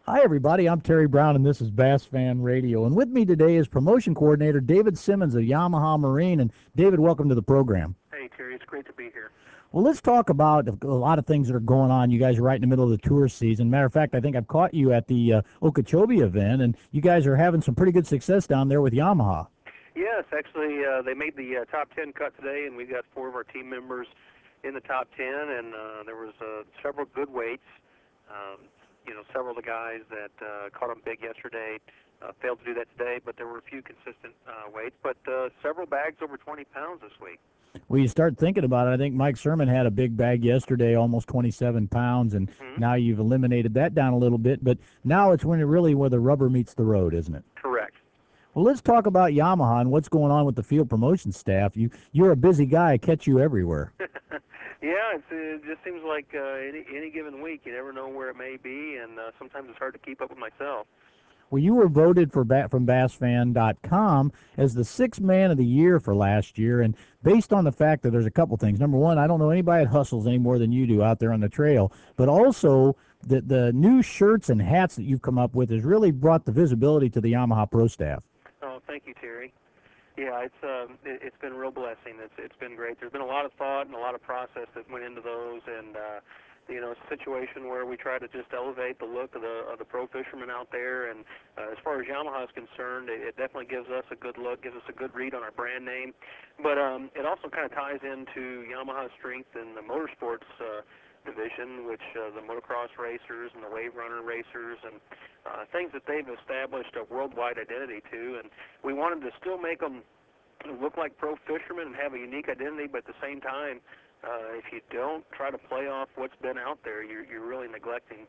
Hi, everybody. I'm Terry Brown, and this is Bass Fan Radio. And with me today is promotion coordinator David Simmons of Yamaha Marine. And David, welcome to the program. Hey, Terry, it's great to be here. Well, let's talk about a lot of things that are going on. You guys are right in the middle of the tour season. Matter of fact, I think I've caught you at the Okeechobee event, and you guys are having some pretty good success down there with Yamaha. Yes, actually, they made the top 10 cut today, and we got four of our team members in the top 10, and there was several good weights. Um, several of the guys that caught them big yesterday failed to do that today, but there were a few consistent weights, but several bags over 20 pounds this week. Well, you start thinking about it. I think Mike Sermon had a big bag yesterday, almost 27 pounds, and Hmm. now you've eliminated that down a little bit. But now it's when it really where the rubber meets the road, isn't it? Correct. Well, let's talk about Yamaha and what's going on with the field promotion staff. You're a busy guy. I catch you everywhere. Yeah, it just seems like any given week, you never know where it may be, and sometimes it's hard to keep up with myself. Well, you were voted from BassFan.com as the sixth man of the year for last year, and based on the fact that there's a couple things. Number one, I don't know anybody that hustles any more than you do out there on the trail, but also the new shirts and hats that you've come up with has really brought the visibility to the Yamaha Pro staff. Oh, thank you, Terry. Yeah, it's been a real blessing. It's been great. There's been a lot of thought and a lot of process that went into those, and it's a situation where we try to just elevate the look of the pro fishermen out there. And as far as Yamaha is concerned, it definitely gives us a good look, gives us a good read on our brand name. But it also kind of ties into Yamaha's strength in the motorsports division, which the motocross racers and the wave runner racers and things that they've established a worldwide identity to. And we wanted to still make them look like pro fishermen and have a unique identity, but at the same time, if you don't try to play off what's been out there, you're really neglecting,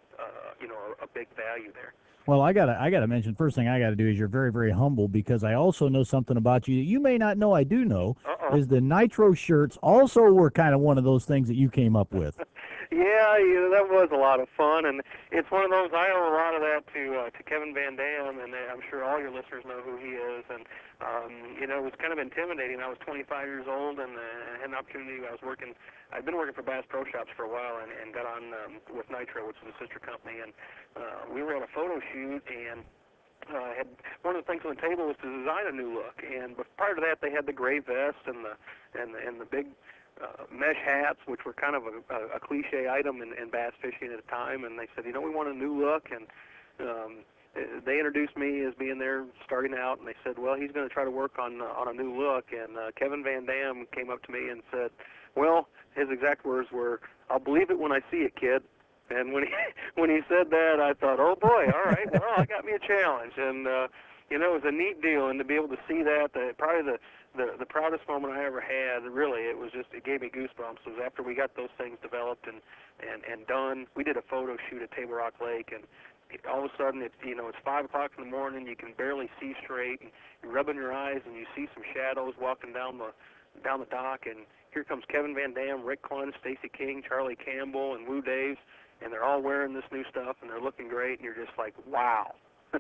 a big value there. Well, I gotta mention first thing I gotta do is you're very very humble because I also know something about you that you may not know. I do know Uh-oh. is the Nitro shirts also were kind of one of those things that you came up with. Yeah, that was a lot of fun, and it's one of those. I owe a lot of that to Kevin Van Dam, and I'm sure all your listeners know who he is. And it was kind of intimidating. I was 25 years old, and had an opportunity. I'd been working for Bass Pro Shops for a while, and got on with Nitro, which is a sister company, and we were at a photo shoot, and had one of the things on the table was to design a new look. And but prior to that, they had the gray vest and the big mesh hats, which were kind of a cliche item in bass fishing at the time. And they said, we want a new look. And um, they introduced me as being there starting out, and they said, well, he's going to try to work on a new look. And Kevin Van Dam came up to me and said, well, his exact words were, "I'll believe it when I see it, kid." And when he when he said that, I thought, oh boy, all right, well, I got me a challenge. And it was a neat deal, and to be able to see that, probably the proudest moment I ever had, really, it gave me goosebumps, was after we got those things developed and done. We did a photo shoot at Table Rock Lake, and all of a sudden it's 5 o'clock in the morning, you can barely see straight, and you're rubbing your eyes, and you see some shadows walking down the dock, and here comes Kevin Van Dam, Rick Clunn, Stacy King, Charlie Campbell, and Woo Daves, and they're all wearing this new stuff, and they're looking great, and you're just like, wow.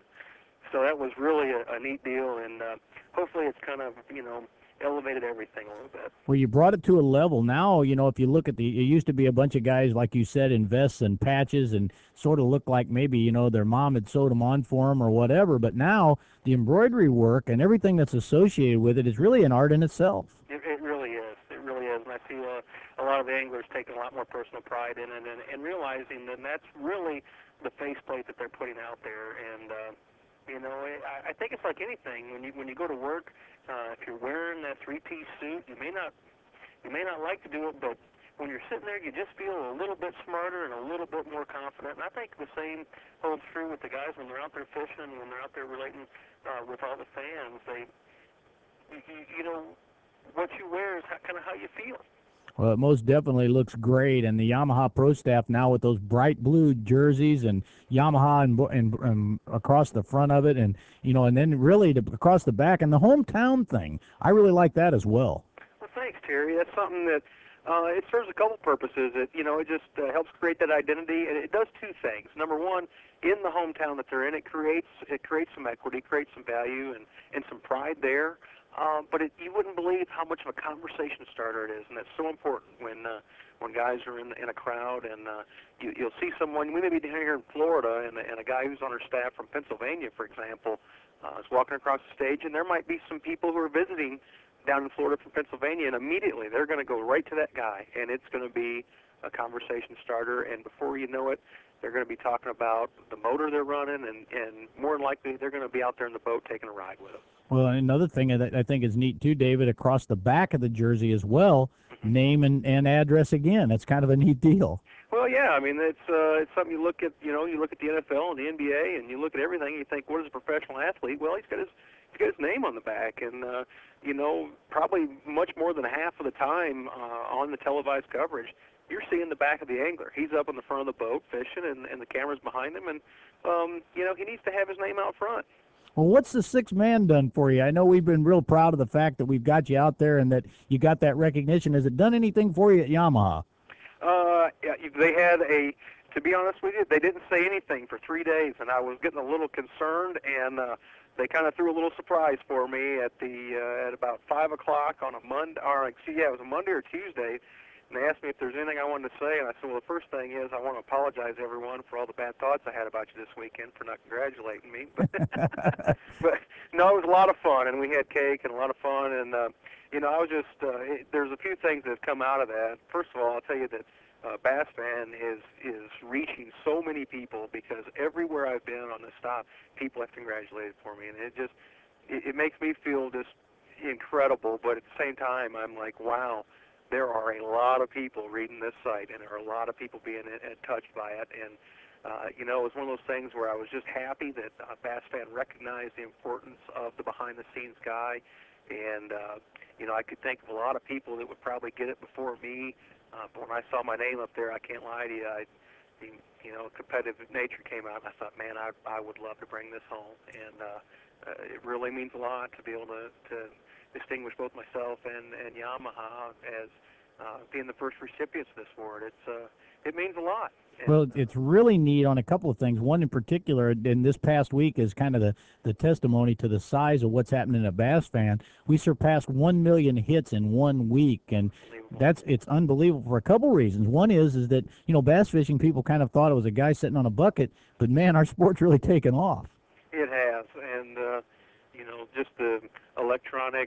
So that was really a neat deal, and hopefully it's kind of, elevated everything a little bit. Well, you brought it to a level now. If you look at it used to be a bunch of guys like you said in vests and patches and sort of looked like maybe their mom had sewed them on for them or whatever. But now the embroidery work and everything that's associated with it is really an art in itself. It really is. It really is. And I see a lot of anglers taking a lot more personal pride in it and realizing that that's really the faceplate that they're putting out there. And, I think it's like anything. When you go to work, if you're wearing that three-piece suit, you may not like to do it, but when you're sitting there, you just feel a little bit smarter and a little bit more confident. And I think the same holds true with the guys when they're out there fishing, when they're out there relating with all the fans. What you wear is kind of how you feel. Well, it most definitely looks great, and the Yamaha Pro staff now with those bright blue jerseys and Yamaha and across the front of it, and then really across the back and the hometown thing. I really like that as well. Well, thanks, Terry. That's something that it serves a couple purposes. It just helps create that identity, and it does two things. Number one, in the hometown that they're in, it creates some equity, creates some value, and some pride there. But you wouldn't believe how much of a conversation starter it is, and that's so important when when guys are in a crowd, and you'll see someone. We may be here in Florida, and a guy who's on our staff from Pennsylvania, for example, is walking across the stage, and there might be some people who are visiting down in Florida from Pennsylvania, and immediately they're going to go right to that guy, and it's going to be a conversation starter, and before you know it, they're going to be talking about the motor they're running, and more than likely they're going to be out there in the boat taking a ride with them. Well, another thing that I think is neat too, David, across the back of the jersey as well, name and address again. That's kind of a neat deal. Well, yeah, I mean it's something you look at. You look at the NFL and the NBA, and you look at everything. And you think, what is a professional athlete? Well, he's got his name on the back, and probably much more than half of the time on the televised coverage, you're seeing the back of the angler. He's up in the front of the boat fishing, and the camera's behind him, and he needs to have his name out front. Well, what's the sixth man done for you? I know we've been real proud of the fact that we've got you out there and that you got that recognition. Has it done anything for you at Yamaha? Yeah, they had to be honest with you, they didn't say anything for 3 days, and I was getting a little concerned, and they kind of threw a little surprise for me at about 5 o'clock on a Monday, it was a Monday or Tuesday, and they asked me if there's anything I wanted to say, and I said, well, the first thing is I want to apologize to everyone for all the bad thoughts I had about you this weekend for not congratulating me. But no, it was a lot of fun, and we had cake and a lot of fun, and I was just there's a few things that have come out of that. First of all, I'll tell you that Bass Fan is reaching so many people, because everywhere I've been on this stop, people have congratulated for me, and it makes me feel just incredible. But at the same time, I'm like, wow, there are a lot of people reading this site, and there are a lot of people being touched by it. And it was one of those things where I was just happy that Bass Fan recognized the importance of the behind-the-scenes guy. And I could think of a lot of people that would probably get it before me. But when I saw my name up there, I can't lie to you, competitive nature came out, and I thought, man, I would love to bring this home. And it really means a lot to be able to distinguish both myself and Yamaha as being the first recipients of this award. It means a lot. And, well, it's really neat on a couple of things. One in particular, in this past week, is kind of the testimony to the size of what's happening at Bass Fan. We surpassed 1 million hits in 1 week, and it's unbelievable for a couple reasons. One is that bass fishing, people kind of thought it was a guy sitting on a bucket, but man, our sport's really taken off. It has, and just the electronic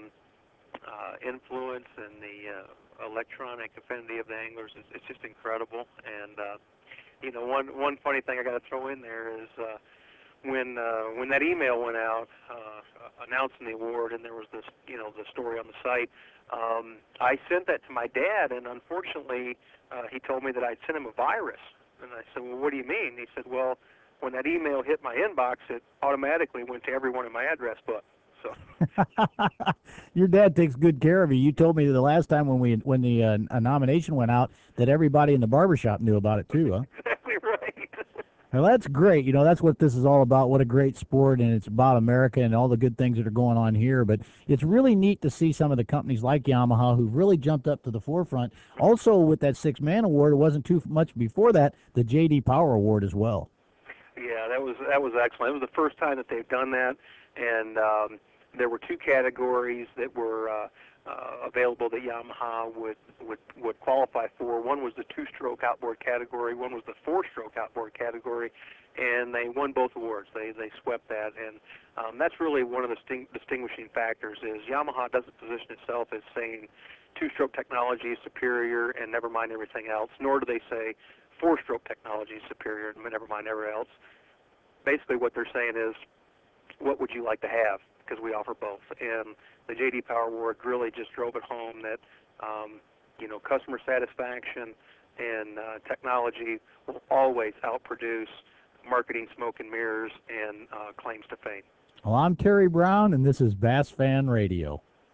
influence and the electronic affinity of the anglers it's just incredible. And one funny thing I got to throw in there is when that email went out announcing the award, and there was this the story on the site. I sent that to my dad, and unfortunately, he told me that I'd sent him a virus. And I said, well, what do you mean? He said, well, when that email hit my inbox, it automatically went to everyone in my address book. So. Your dad takes good care of you. You told me the last time when the nomination went out that everybody in the barbershop knew about it too, huh? Exactly right. Well, that's great. That's what this is all about. What a great sport, and it's about America and all the good things that are going on here. But it's really neat to see some of the companies like Yamaha who've really jumped up to the forefront. Also, with that six-man award, it wasn't too much before that, the J.D. Power Award as well. Yeah, that was excellent. It was the first time that they've done that, and there were 2 categories that were available that Yamaha would qualify for. One was the 2-stroke outboard category. One was the 4-stroke outboard category, and they won both awards. They swept that, and that's really one of the distinguishing factors. Is Yamaha doesn't position itself as saying 2-stroke technology is superior and never mind everything else, nor do they say 4-stroke technology is superior and never mind everything else. Basically, what they're saying is, what would you like to have? Because we offer both. And the J.D. Power Award really just drove it home that, customer satisfaction and technology will always outproduce marketing smoke and mirrors and claims to fame. Well, I'm Terry Brown, and this is Bass Fan Radio.